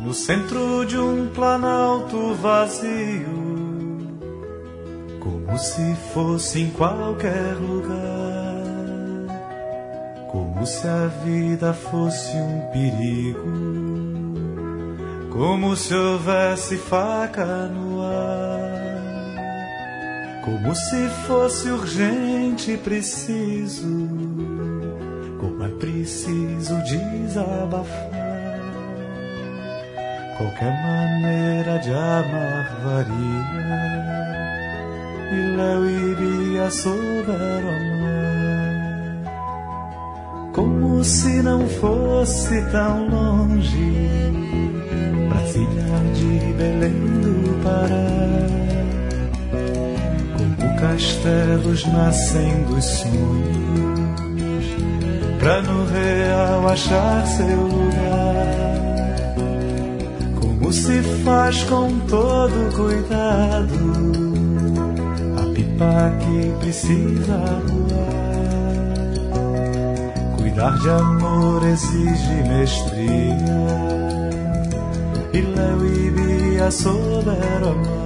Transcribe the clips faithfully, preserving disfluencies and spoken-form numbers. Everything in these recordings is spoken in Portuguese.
no centro de um planalto vazio, como se fosse em qualquer lugar, como se a vida fosse um perigo, como se houvesse faca no ar, como se fosse urgente e preciso, como é preciso desabafar. Qualquer maneira de amar varia, e Léo e Bia souberam amar, como se não fosse tão longe, Brasília de Belém do Pará, como castelos nascem dos sonhos, pra no real achar seu lugar. Como se faz com todo cuidado a pipa que precisa voar. Cuidar de amor exige mestria, e Léo e Bia souberam amar.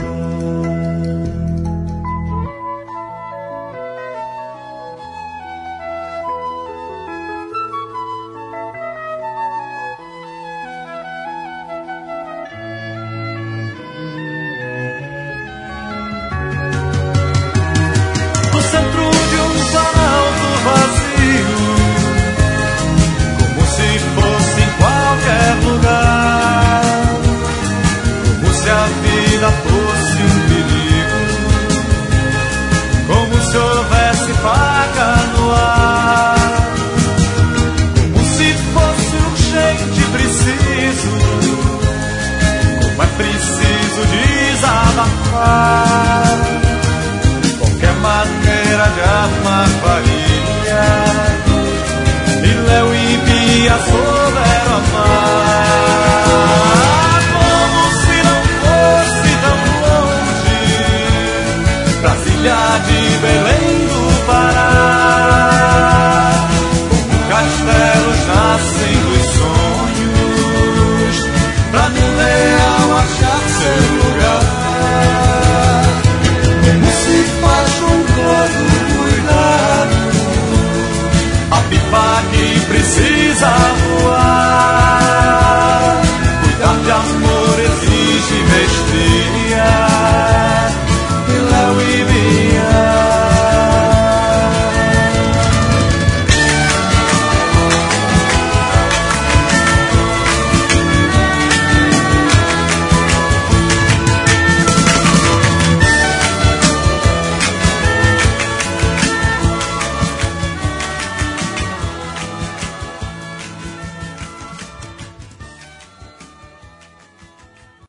Qualquer maneira de amar varia, e Léo e Bia souberam amar, como se não fosse tão longe, Brasília de Belém